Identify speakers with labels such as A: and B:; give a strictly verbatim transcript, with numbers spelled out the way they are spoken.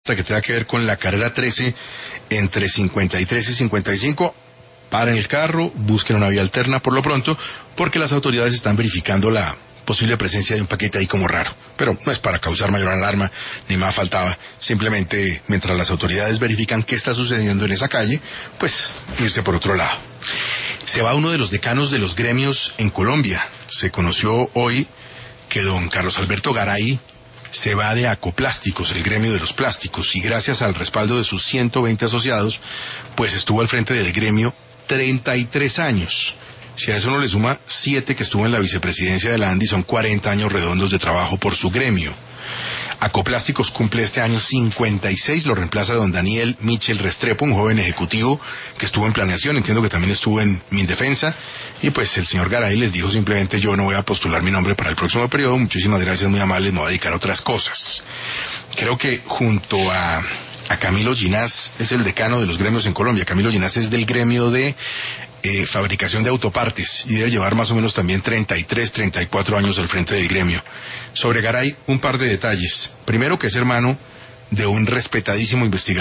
A: que tenga que ver con la carrera trece entre cincuenta y tres y cincuenta y cinco, paren el carro, busquen una vía alterna por lo pronto, porque las autoridades están verificando la posible presencia de un paquete ahí como raro, pero no es para causar mayor alarma, ni más faltaba, simplemente mientras las autoridades verifican qué está sucediendo en esa calle, pues irse por otro lado. Se va uno de los decanos de los gremios en Colombia. Se conoció hoy que don Carlos Alberto Garay se va de Acoplásticos, el gremio de los plásticos, y gracias al respaldo de sus ciento veinte asociados, pues estuvo al frente del gremio treinta y tres años. Si a eso uno le suma siete que estuvo en la vicepresidencia de la ANDI, son cuarenta años redondos de trabajo por su gremio. Acoplásticos cumple este año cincuenta y seis, lo reemplaza don Daniel Michel Restrepo, un joven ejecutivo que estuvo en planeación, entiendo que también estuvo en Mindefensa, y pues el señor Garay les dijo simplemente: yo no voy a postular mi nombre para el próximo periodo, muchísimas gracias, muy amables, me voy a dedicar a otras cosas. Creo que junto a, a Camilo Ginás, es el decano de los gremios en Colombia. Camilo Ginás es del gremio de Eh, fabricación de autopartes y debe llevar más o menos también treinta y tres, treinta y cuatro años al frente del gremio. Sobre Garay, un par de detalles. Primero, que es hermano de un respetadísimo investigador